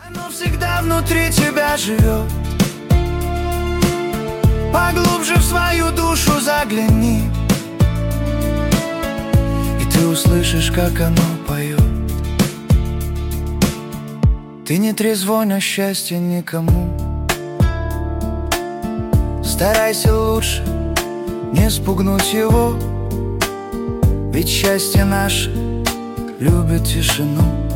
Оно всегда внутри тебя живет. Поглубже в свою душу загляни, и ты услышишь, как оно поет. Ты не трезвонь о счастье никому. Старайся лучше не спугнуть его, ведь счастье наше любит тишину.